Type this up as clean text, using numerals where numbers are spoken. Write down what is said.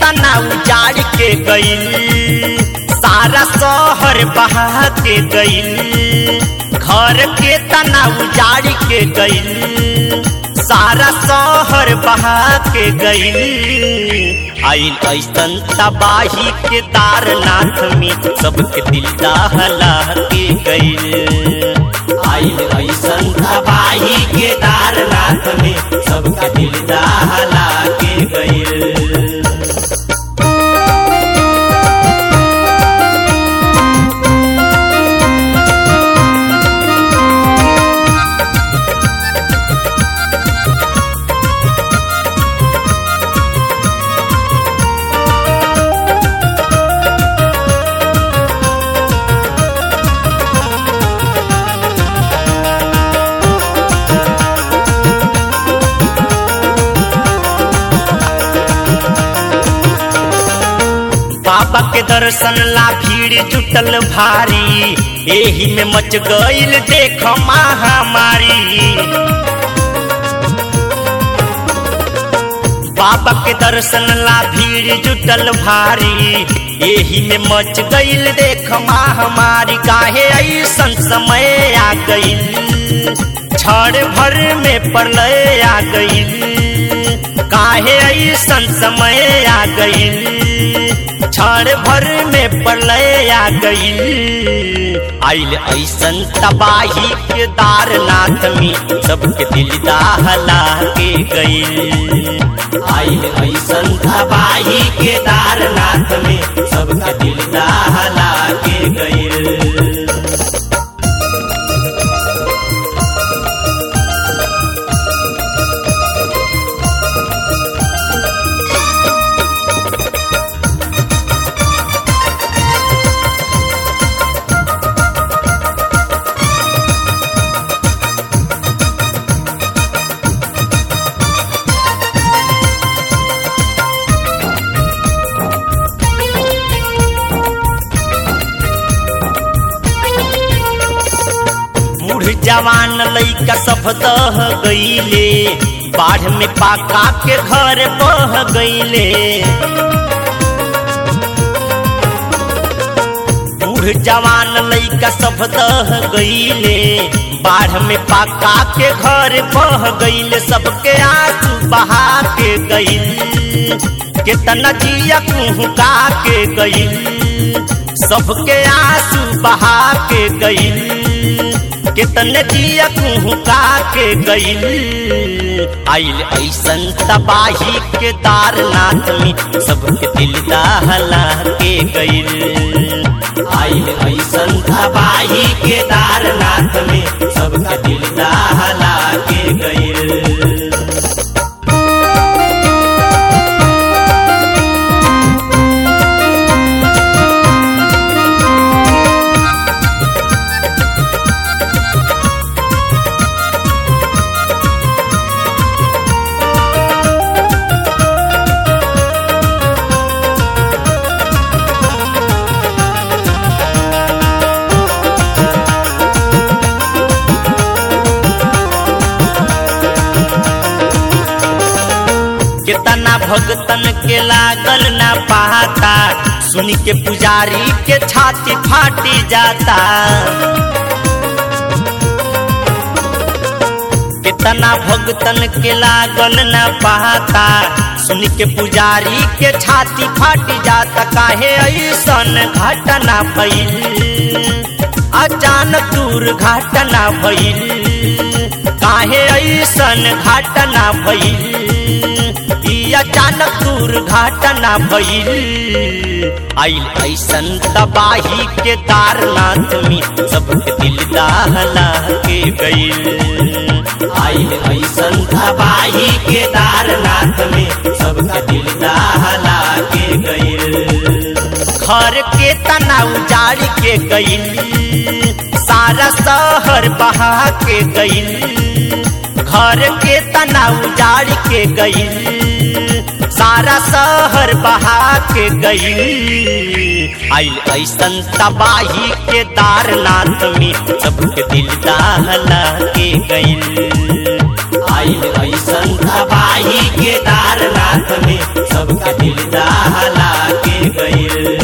तना उजाड़ के गइल, सारा शहर बहा के गइल। घर के तना उजाड़ के गइल, सारा शहर बहा के गइल। आइल ऐसन तबाही के तारनाथ में सबके दिल दहला के गइल। आइल ऐसन तबाही के तारनाथ में सबके दिल दहला के गइल। बाबा के दर्शन ला भीड़ जुटल भारी, एही में मच गइल देख महामारी। बाबा के दर्शन ला भीड़ जुटल भारी, एही में मच गइल देख महामारी। काहे ऐसन समय आ गइल, क्षण भर में प्रलय आ गइल। काहे ऐसन समय आ गइल, क्षण भर में प्रलय आ गइल। आइल ऐसन तबाही के तारनाथ में सबके दिल दहला के गइल। आइल ऐसन तबाही के तारनाथ में सबके दिल दहला के गइल। जवान लइका सब दह गइले, बाढ़ में पाका के घर बह गइले। बूढ़ जवान लइका सब दह गइले, बाढ़ में पाका के घर बह गइले। सबके आंसू बहा के गइल, केतना जिया कुहुका के गइल। सबके आंसू बहा के गइल, कितने जिया कुहुका के गइल। आइल ऐसन तबाही के तारनाथ में सबके दिल दहला के गइल। आइल ऐसन तबाही के तारनाथ में सबके दिल दहला के गइल। कितना भगतन के लागल ना पाता, सुन के पुजारी के छाती फाटी जाता। कितना भगतन के लागल ना पाता, सुन के पुजारी के छाती फाटी जाता। काहे ऐसन घटना भइल, अचानक दुर्घटना भइल। काहे ऐसन घटना भइल, अचानक दुर्घटना भइल। आइल ऐसन तबाही के तारनाथ में सबके दिल दहला के गइल। आइल ऐसन तबाही के तारनाथ में सबके दिल दहला के गइल। घर के तना उजाड़ के गइल, सारा शहर बहा के गइल। घर के तना उजाड़ के गइल, सारा शहर बहा के गइल। आइल ऐसन तबाही के तारनाथ में सबके दिल दहला के गइल। आइल ऐसन तबाही के तारनाथ में सबके दिल दहला के गइल।